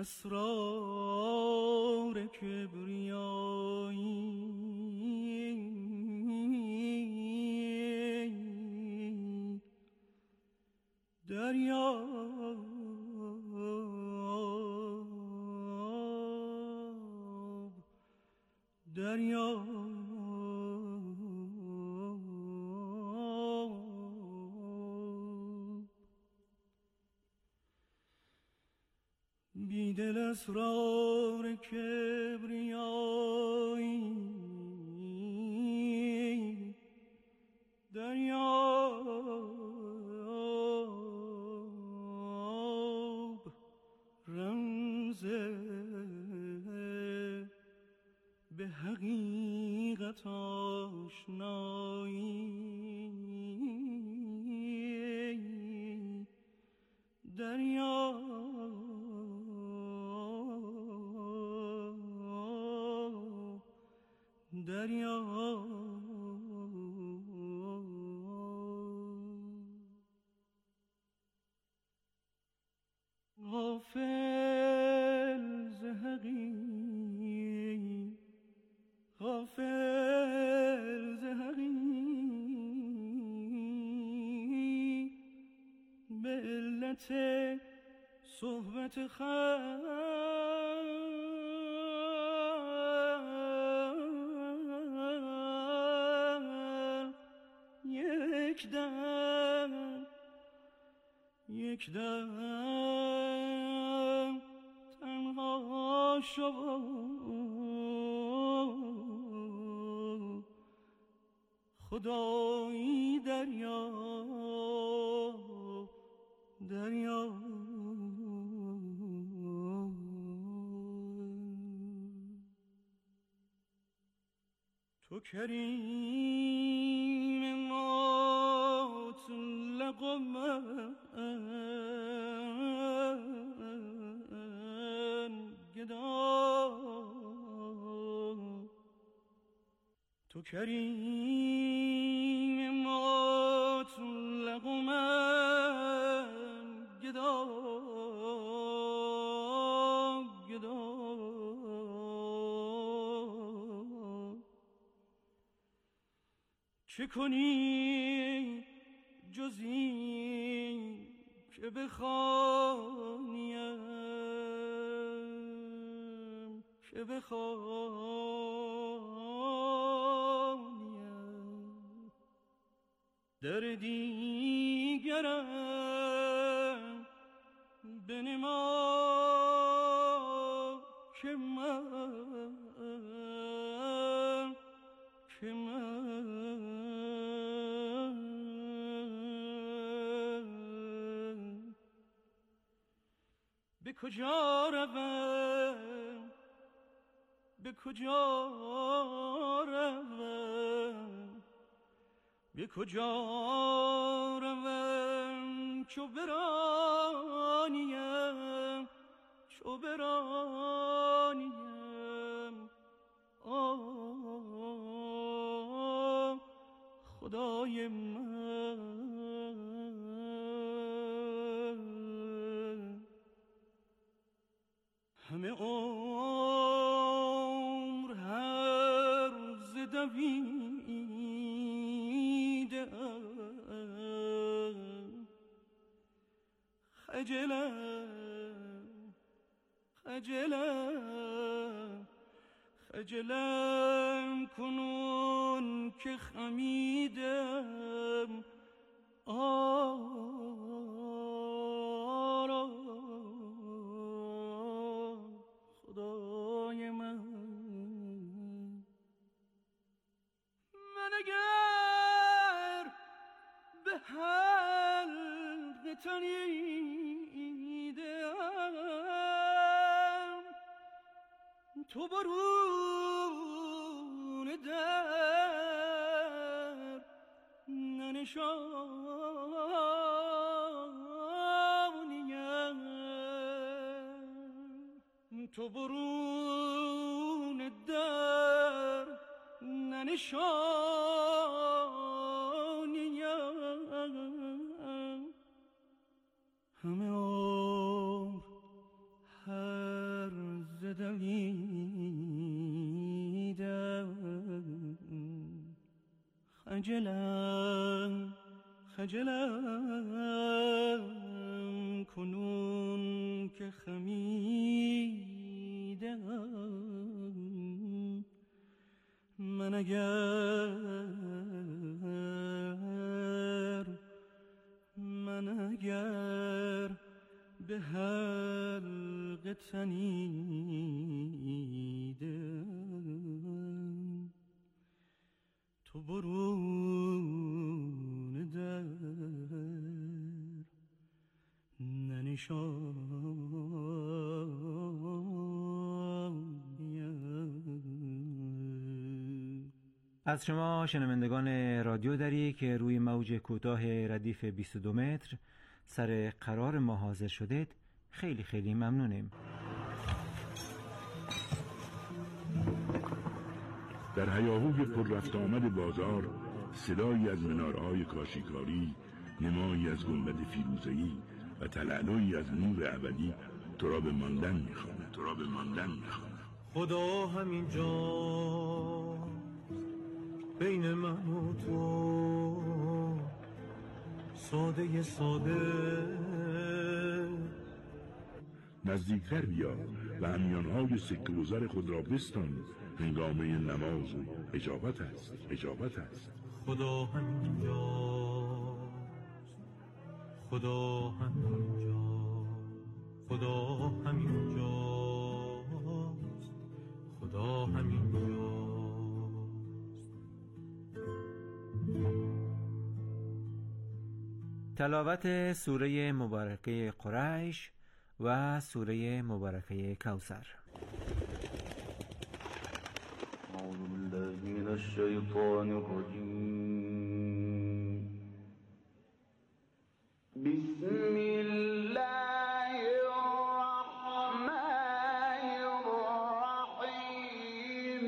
اسرار کبریایی دریاب دریاب بیدل اسرار کبریایی دریاب رمز به حقیقت آشنایی دریاب دریاب غافل ز حقی غافل ز حقی به علت صحبت خلق یک دم یک دم تنها شو خدایی دریاب دریاب تو کریم مطلق من گدا تو کریم مطلق من گدا گدا چه کنی جز این که بخوانیم که بخوانیم در دیگرم بنما که من که من به کجا روم به کجا روم به کجا روم چو برانیم چو برانیم آه خدای من همه عمر هرز دویدم خجلم خجلم خجلم کنون که خمیدم آرا خدای من من اگر به حلق تنیدم تو برون در ننشانیم تو برون در ننشانیم همه عمر هر خجلم خجلم کنون که خمیدم. من اگر من اگر به حلقه تنیدم، تو برون در ننشایم. از شما شنوندگان رادیو دری که روی موج کوتاه ردیف بیست و دو متر سر قرار ما حاضر شدید خیلی خیلی ممنونیم. در هیاهوی پر رفت آمد بازار صدایی از منارهای کاشیکاری، نمایی از گنبد فیروزه‌ای و تلالویی از نور ابدی تو را به ماندن می‌خواند، تو را به ماندن می‌خواند. خدا همینجا بین من و تو، ساده ساده نزدیکتر بیا و همیانهای سکه و زر خود را بستان. هنگامه نماز و اجابت است، اجابت است. خدا همینجا، خدا همینجا، خدا همینجا، خدا همینجا. تلاوت سوره مبارکه قریش و سوره مبارکه کوثر. اعوذ بالله من الشیطان الرجیم. بسم الله الرحمن الرحیم.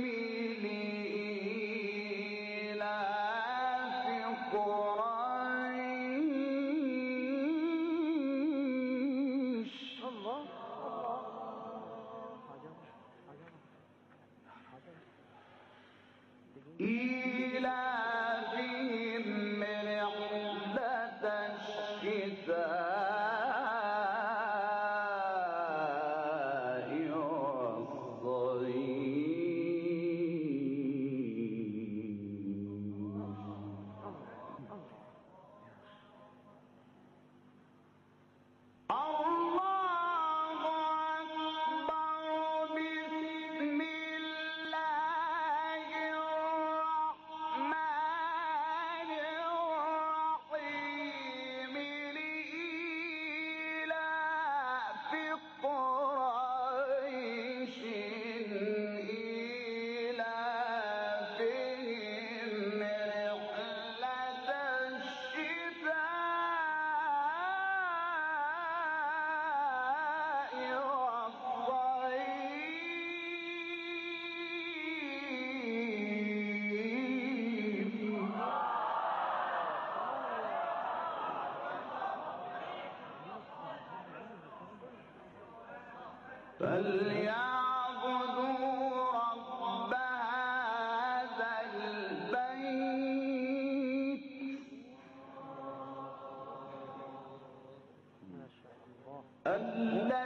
لإیلاف قریش. الله إيلافهم رحلة الشتاء فليعبدوا رب هذا البيت الذي